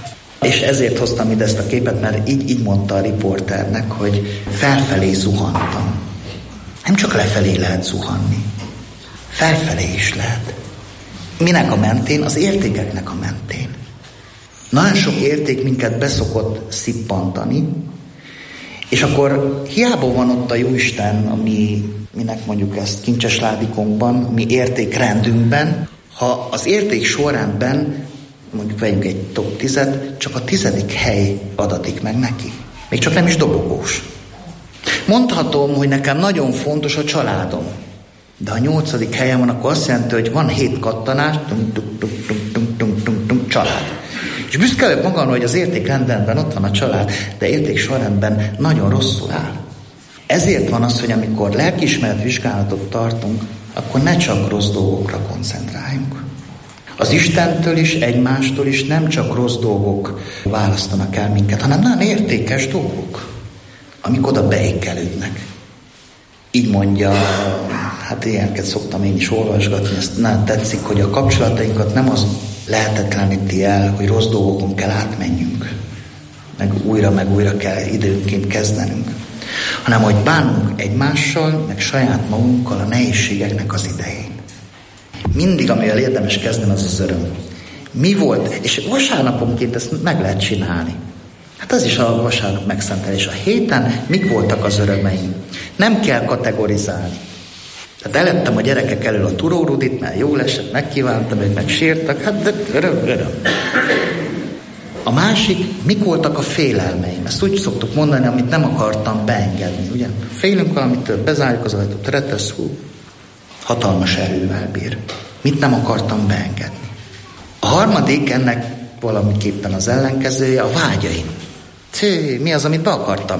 És ezért hoztam ide ezt a képet, mert így, így mondta a riporternek, hogy felfelé zuhantam. Nem csak lefelé lehet zuhanni, felfelé is lehet. Minek a mentén? Az értékeknek a mentén. Nagyon sok érték minket beszokott szippantani, és akkor hiába van ott a Jóisten, ami, minek mondjuk ezt kincses ládikunkban, mi értékrendünkben, ha az érték sorrendben, mondjuk vegyünk egy top tízet, csak a tizedik hely adatik meg neki. Még csak nem is dobogós. Mondhatom, hogy nekem nagyon fontos a családom. De ha a nyolcadik helyen van, akkor azt jelenti, hogy van hét kattanás, tum, tum, tum, tum, tum, tum, tum, tum, család. És büszke vagyok magamra, hogy az értékrendben ott van a család, de értéksorrendben nagyon rosszul áll. Ezért van az, hogy amikor lelkiismeret vizsgálatot tartunk, akkor ne csak rossz dolgokra koncentráljunk. Az Istentől is, egymástól is nem csak rossz dolgok választanak el minket, hanem nagyon értékes dolgok, amik oda beékelődnek. Így mondja, hát ilyeneket szoktam én is olvasgatni, ezt nagyon tetszik, hogy a kapcsolatainkat nem az lehetetleníti el, hogy rossz dolgokon kell átmenjünk, meg újra, meg újra kell időnként kezdenünk, hanem hogy bánunk egymással, meg saját magunkkal a nehézségeknek az idején. Mindig, amivel érdemes kezdeni, az az öröm. Mi volt, és vasárnaponként ezt meg lehet csinálni. Hát az is a vasárnap megszentelés. A héten mik voltak az örömeim? Nem kell kategorizálni. Tehát elettem a gyerekek elől a turórudit, mert jól esett, megkívántam, ők meg sírtak, hát de öröm, öröm. A másik, mik voltak a félelmeim? Ezt úgy szoktuk mondani, amit nem akartam beengedni, ugye? Félünk valamitől, bezárjuk az ajtót, retesz, hú, hatalmas erővel bír. Mit nem akartam beengedni? A harmadik, ennek valamiképpen az ellenkezője, a vágyaim. Cé, mi az, amit be akartam?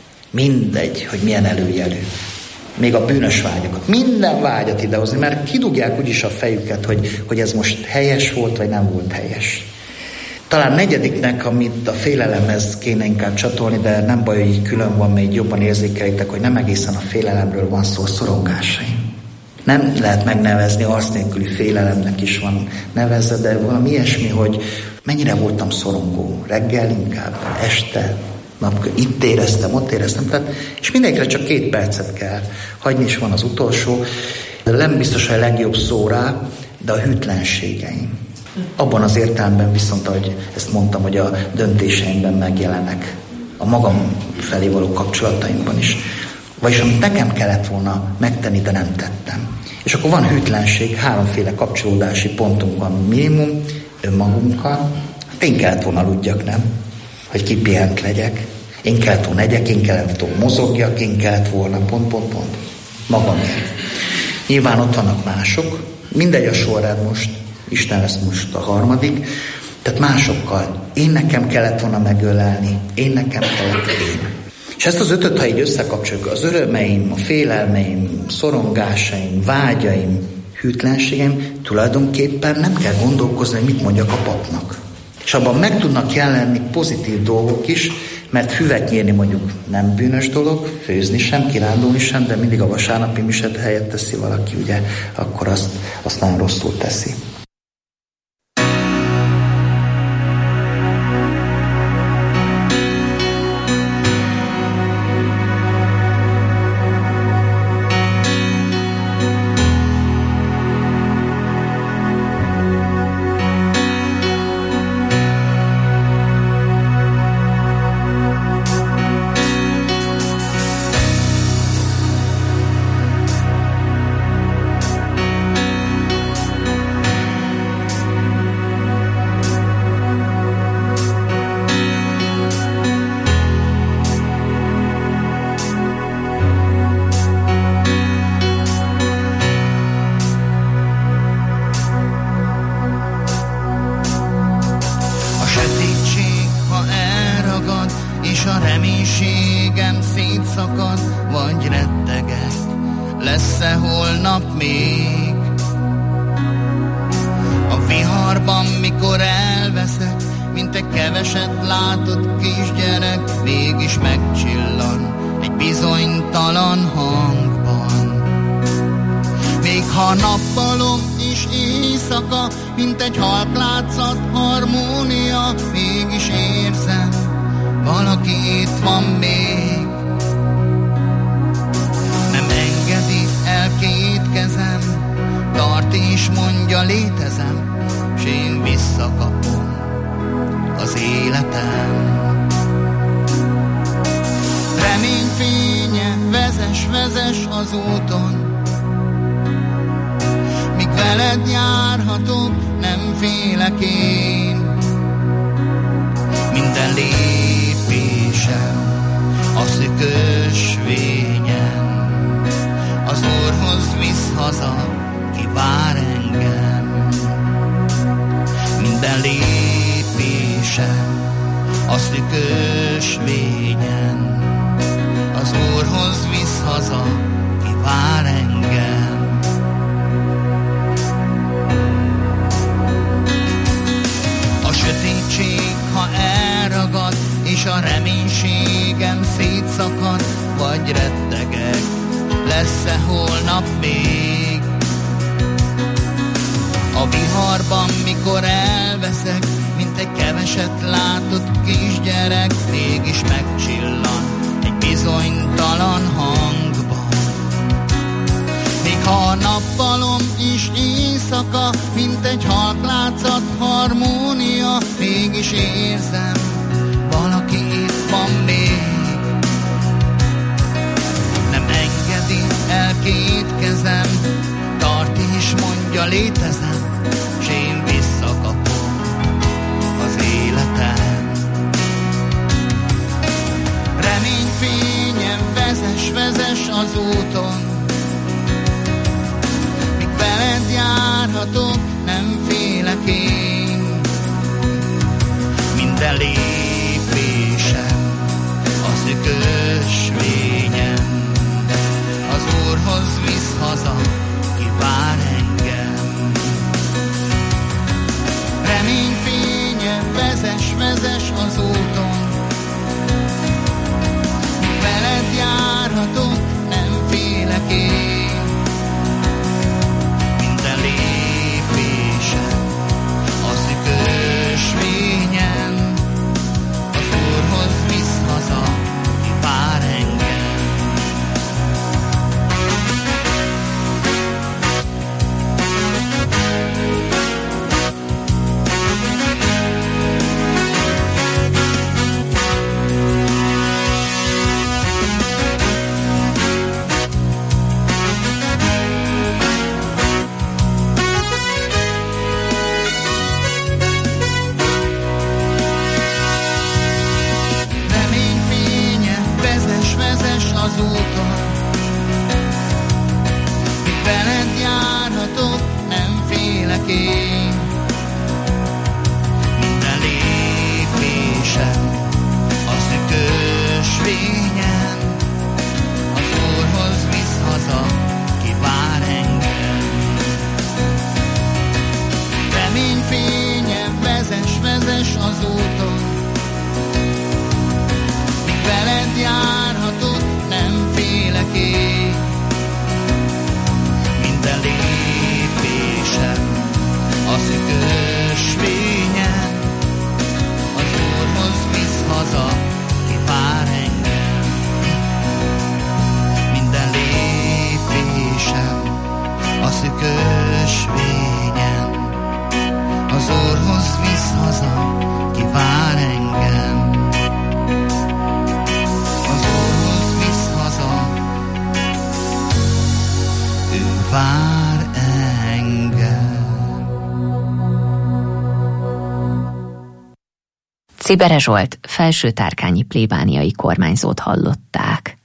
Mindegy, hogy milyen előjelű. Még a bűnös vágyakat. Minden vágyat idehozni, mert kidugják úgyis a fejüket, hogy, hogy ez most helyes volt, vagy nem volt helyes. Talán negyediknek, amit a félelemhez kéne inkább csatolni, de nem baj, hogy külön van, még jobban érzékelitek, hogy nem egészen a félelemről van szó, a szorongásaim. Nem lehet megnevezni, arc nélküli félelemnek is van nevezve, de valami ilyesmi, hogy mennyire voltam szorongó. Reggel inkább, este, nap, itt éreztem, ott éreztem. Tehát, és mindenkire csak két percet kell hagyni, és van az utolsó. Nem biztos, hogy a legjobb szó rá, de a hűtlenségeim. Abban az értelemben viszont, ahogy ezt mondtam, hogy a döntéseimben megjelenek, a magam felé való kapcsolataimban is. Vagyis amit nekem kellett volna megtenni, de nem tettem. És akkor van hűtlenség, háromféle kapcsolódási pontunk van minimum, önmagunkkal. Hát én kellett volna aludjak, nem? Hogy kipihent legyek. Én kellett volna egyek, én kellett volna mozogjak, én kellett volna pont, pont, pont. Magamért. Nyilván ott vannak mások. Mindegy a sorrend most. Isten lesz most a harmadik. Tehát másokkal. Én nekem kellett volna megölelni. Én nekem kellett én. És ezt az ötöt, ha így összekapcsoljuk, az örömeim, a félelmeim, szorongásaim, vágyaim, hűtlenségeim, tulajdonképpen nem kell gondolkozni, hogy mit mondjak a papnak. És abban meg tudnak jelenni pozitív dolgok is, mert füvet nyírni mondjuk nem bűnös dolog, főzni sem, kirándulni sem, de mindig a vasárnapi miset helyett teszi valaki, ugye, akkor azt, azt nagyon rosszul teszi. Nappalom is éjszaka, mint egy halklátszat harmónia, mégis érzem, valaki itt van még. Nem engedi el két kezem, tart és mondja létezem, s én visszakapom az életem. Reményfénye, vezess, vezess az úton, míg veled járhatok, nem félek én. Minden lépésem a szükös vényen, az Úrhoz visz haza, ki vár engem. Minden lépésem a szükös vényen, az Úrhoz visz haza, ki vár engem. A sötétség, ha elragad, és a reménységem szétszakad, vagy rettegek, lesz-e holnap még? A viharban, mikor elveszek, mint egy keveset látott kisgyerek, mégis megcsillan egy bizonytalan hangban. Még ha a nappalom is éjszaka, mint egy halklátszat harmónia, mégis érzem, valaki itt van még. Nem engedi el két kezem, tart és mondja létezem, s én visszakapom az életem. Reményfényem, vezess, vezess az úton, míg veled járhatok, nem félek én. Minden lépésem a szükös vényen, az Úrhoz visz haza, ki vár engem. Reményfénye, vezess, vezess az úton, míg veled járhatok, nem félek én. Minden lépésem a szükös vényen, az Úrhoz visz haza, ki vár engem. Az úton, míg veled járhatok, nem félek én. Minden lépésem a szükös vényen, az Úrhoz visz haza, ki vár engem. Reményfényem, vezess, vezess az úton, míg veled járhatok, nem félek én. Minden lépésem a szükös vényen, az Úrhoz visz haza, ki vár engem. Minden lépésem a szükös vényen, az Úrhoz visz haza, ki vár engem. Vár engem. Czibere Zsolt felsőtárkányi plébániai kormányzót hallották.